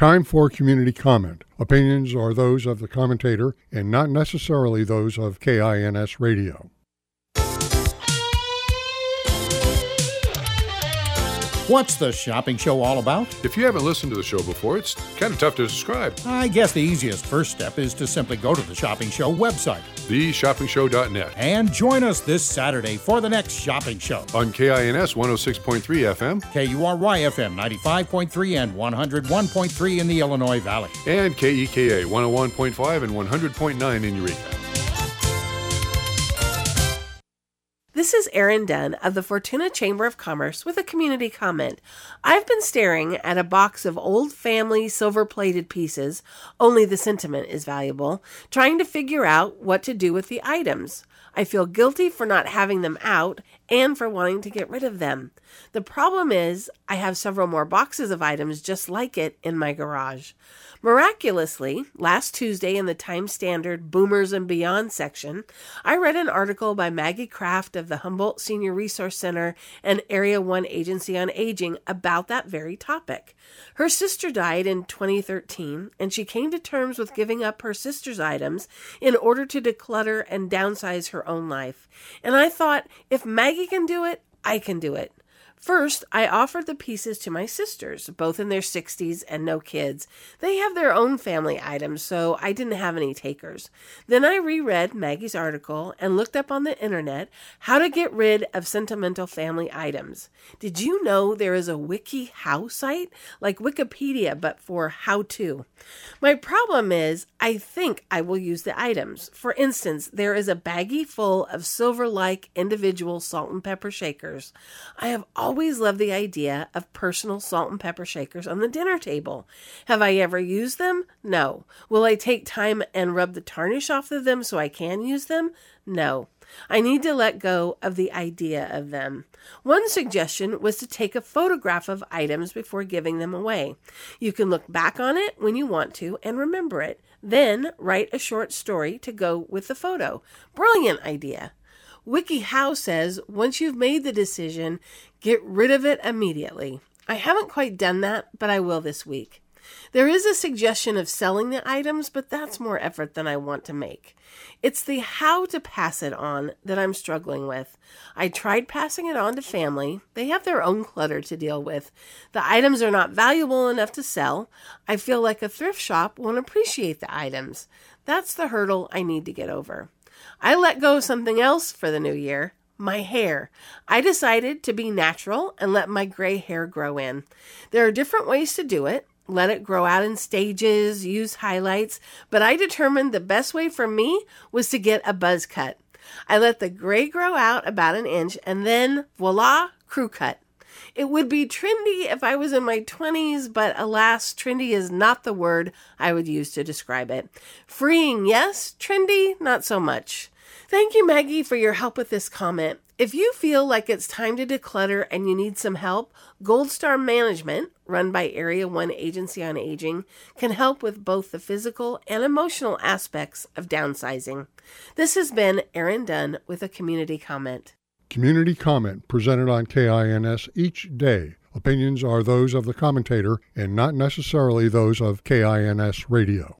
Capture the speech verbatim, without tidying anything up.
Time for community comment. Opinions are those of the commentator and not necessarily those of K I N S Radio. What's the shopping show all about? If you haven't listened to the show before, it's kind of tough to describe. I guess the easiest first step is to simply go to the Shopping Show website. the shopping show dot net. And join us this Saturday for the next shopping show. On K I N S one oh six point three F M. K U R Y F M ninety-five point three and one oh one point three in the Illinois Valley. And K E K A one oh one point five and one hundred point nine in Eureka. This is Erin Dunn of the Fortuna Chamber of Commerce with a community comment. I've been staring at a box of old family silver-plated pieces, only the sentiment is valuable, trying to figure out what to do with the items. I feel guilty for not having them out and for wanting to get rid of them. The problem is I have several more boxes of items just like it in my garage. Miraculously, last Tuesday in the Times Standard Boomers and Beyond section, I read an article by Maggie Kraft of the Humboldt Senior Resource Center and Area one Agency on Aging about that very topic. Her sister died in twenty thirteen, and she came to terms with giving up her sister's items in order to declutter and downsize her own life. And I thought, if Maggie can do it, I can do it. First, I offered the pieces to my sisters, both in their sixties and no kids. They have their own family items, so I didn't have any takers. Then I reread Maggie's article and looked up on the internet how to get rid of sentimental family items. Did you know there is a WikiHow site? Like Wikipedia, but for how-to. My problem is, I think I will use the items. For instance, there is a baggie full of silver-like individual salt and pepper shakers. I have always always loved the idea of personal salt and pepper shakers on the dinner table. Have I ever used them? No. Will I take time and rub the tarnish off of them so I can use them? No. I need to let go of the idea of them. One suggestion was to take a photograph of items before giving them away. You can look back on it when you want to and remember it. Then write a short story to go with the photo. Brilliant idea. WikiHow says once you've made the decision, get rid of it immediately. I haven't quite done that, but I will this week. There is a suggestion of selling the items, but that's more effort than I want to make. It's the how to pass it on that I'm struggling with. I tried passing it on to family. They have their own clutter to deal with. The items are not valuable enough to sell. I feel like a thrift shop won't appreciate the items. That's the hurdle I need to get over. I let go of something else for the new year, my hair. I decided to be natural and let my gray hair grow in. There are different ways to do it. Let it grow out in stages, use highlights, but I determined the best way for me was to get a buzz cut. I let the gray grow out about an inch and then, voila, crew cut. It would be trendy if I was in my twenties, but alas, trendy is not the word I would use to describe it. Freeing, yes. Trendy, not so much. Thank you, Maggie, for your help with this comment. If you feel like it's time to declutter and you need some help, Gold Star Management, run by Area one Agency on Aging, can help with both the physical and emotional aspects of downsizing. This has been Erin Dunn with a community comment. Community comment presented on K I N S each day. Opinions are those of the commentator and not necessarily those of K I N S Radio.